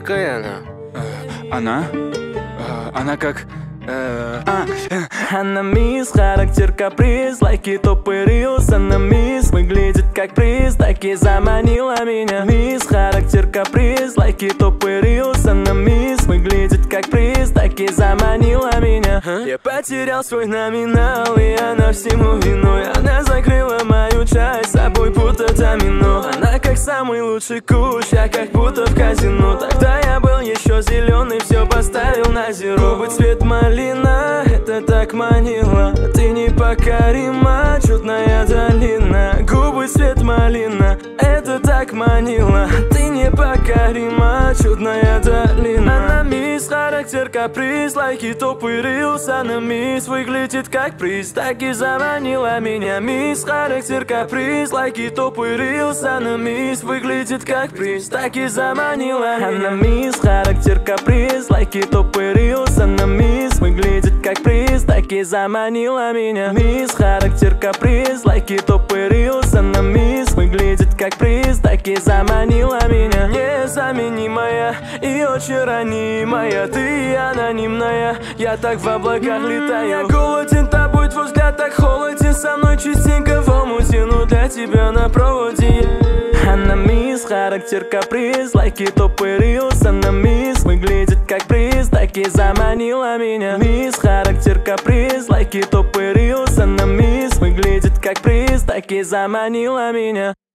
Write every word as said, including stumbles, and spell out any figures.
Какая она? Э, она? Э, она как... Э, а, Она мисс, характер каприз, лайки топы рилс. Она мисс, выглядит как приз, так и заманила меня. Мисс, характер каприз, лайки топы рилс. Она мисс, выглядит как приз, так и заманила меня. Я потерял свой номинал, и она всему виной. Она закрыла мою часть, собой будто домино. Она как самый лучший куш, я как будто в казино. Тогда я был еще зеленый, все поставил на зеро. Губы цвет малина, это так манило. Ты непокорима, чудная долина. Губы цвет малина, это так манило. Ты непокорима, чудная долина. Она мисс, характер каприз, лайки топы рилс. Она мисс, выглядит как приз, так и заманила меня. Мисс, характер каприз, лайки топы рилс. Она мисс, выглядит как приз, так и заманила меня. Она мисс, характер каприз, лайки топы рилс. Она мисс, выглядит как приз, так и заманила меня. Мисс, характер каприз, лайки топы рилс. Она мисс, выглядит как приз, так и заманила меня. Незаменимая и очень ранимая, ты анонимная, я так в облаках летаю. Я голоден тобой, твой взгляд так холоден, со мной частенько в омуте, но для тебя на проводе. Она мисс, характер каприз, лайки топы рилс. Она мисс, выглядит как приз, так и заманила меня. Мисс, характер каприз, лайки топы рилс. Она мисс, выглядит как приз, так и заманила меня.